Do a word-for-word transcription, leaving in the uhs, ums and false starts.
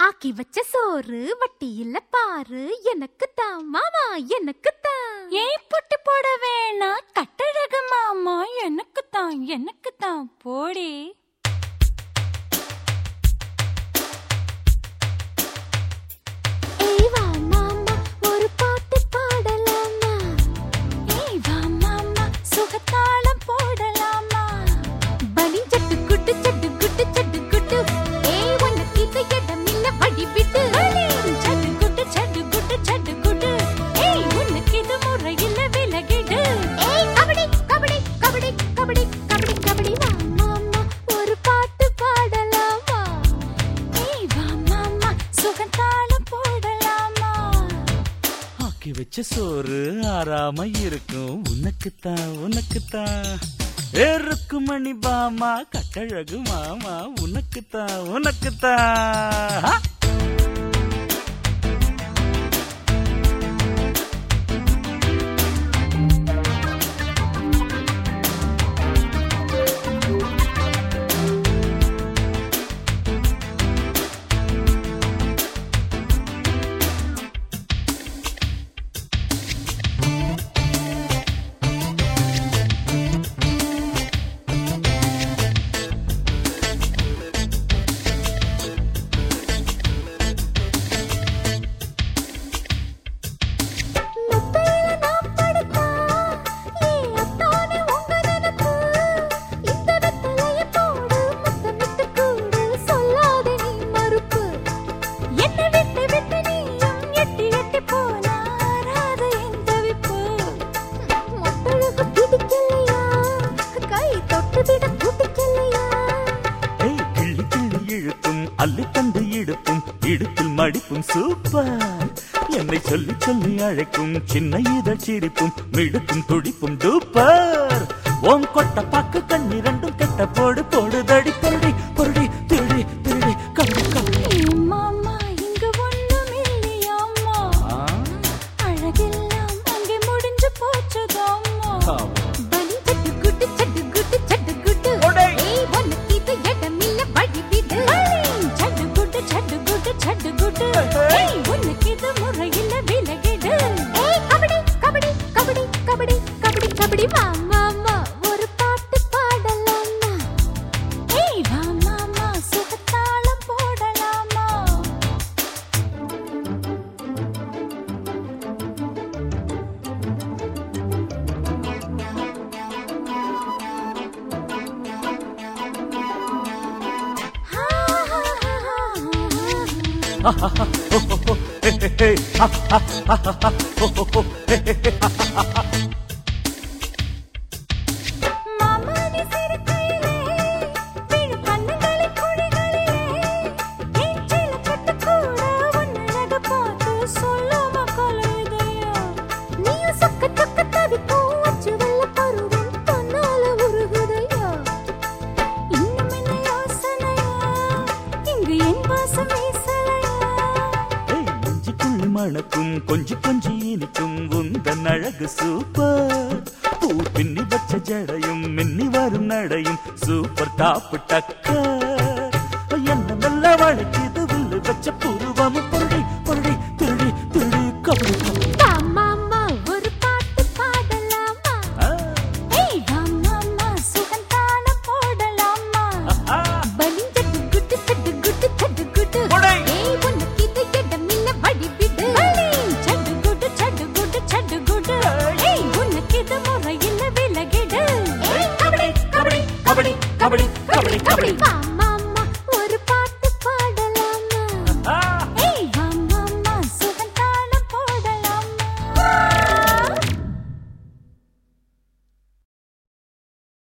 ஆக்கி வச்ச சோறு வட்டி இல்ல பாரு, எனக்கு தான் மாமா எனக்கு தான். ஏன் பொட்டி போட வேணாம் கட்டழகு மாமா, எனக்கு தான் எனக்கு தான் போடி. ஏய் வா மாமா ஒரு பாட்டு பாடலாமா, ஏய் வா மாமா சுகத்தாளம் போடலாமா. பனி சட்டு குட்டு சட்டு குட்டு சட்டு குட்டு, ஏய் உனக்கு இது இடம் இல்ல வழி விட்டு. சட்டு குட்டு சட்டு குட்டு சட்டு குட்டு, ஏய் உனக்கு இது முறை இல்ல விலகிடு. ஏய் கபடி கபடி கபடி கபடி கபடி கபடி வா மாமா ஒரு பாட்டு பாடலாமா, ஏய் வா மாமா சுகத்தாளம் போடலாமா. ஆக்கி வச்ச சோறு ஆறாம இருக்கும் உனக்குத்தான் உனக்குத்தான். ஏருக்கு மணி பாமா கட்டழகு மாமா உனக்குத்தான் உனக்குத்தான். அள்ளி தந்து இடுப்பும் இடுப்பில் மடிப்பும் சூப்பர். என்னை சொல்லி சொல்லி அழைக்கும் சின்ன இதழ் சிரிப்பும் மிடுக்கும் துடிப்பும் டூப்பர். ஓம் கொட்ட பாக்கு கண்ணி ரெண்டும் கெட்ட போடு போடு தடி பொருடி பொருடி திருடி திருடி கம்பி கம்பி. மாமா இங்க ஒண்ணும் இல்லையாமா, அழகெல்லாம் அங்கே முடிஞ்சு போச்சுதாமா. பனி சட்டு குட்டு சட்டு குட்டு சட்டு குட்டு, ஏய் உனக்கு இது இடம் இல்ல வழி விடு. சட்டு குட்டு சட்டு குட்டு சட்டு குட்டு, ஏய் உனக்கு இது முறை இல்ல விலகிடு. ஏய் கபடி கபடி கபடி கபடி கபடி கபடி வா மாமா ஒரு பாட்டு பாடலாமா, ஏய் வா மாமா சுகத்தாளம் போடலாமா. மாமானி சிறுகையிலே விழு கண்ணுகளி குழிகளிலே, நெஞ்சில கட்டு கூட உன்னழக பார்த்து சொல்லுமா கலையுதையா. நீயும் சொக்க சொக்க தவிக்கும் அச்சு வெள்ள பருவம் தன்னால உருகுதையா. இன்னும் என்ன யோசனையா, இங்கு என் வாசம் வீசலையா. நெஞ்சுக்குள் மணக்கும் கொஞ்சி கொஞ்சி இனிக்கும் உந்தன் அழகு சூப்பர். பூ பின்னி வச்ச ஜடையும் மின்னி வரும் நடையும் சூப்பர் டாப் டக்கர். என்ன நல்ல வழக்கிது வில்லு வச்ச புருவமும் பொருடி பொருடி திருடி திருடி கபடி கபடி. வா மாமா ஒரு பாட்டு பாடலாமா, ஏய் வா மாமா சுகந்தாளம் போடலாமா. பனி சட்டு குட்டு சட்டு குட்டு சட்டு குட்டு, ஏய் உனக்கு இது இடம் இல்ல வழி விடு. சட்டு குட்டு சட்டு குட்டு சட்டு குட்டு, ஏய் உனக்கு இது முறை இல்ல விலகிடு. ஏய் கபடி கபடி கபடி கபடி கபடி கபடி. கபடி வா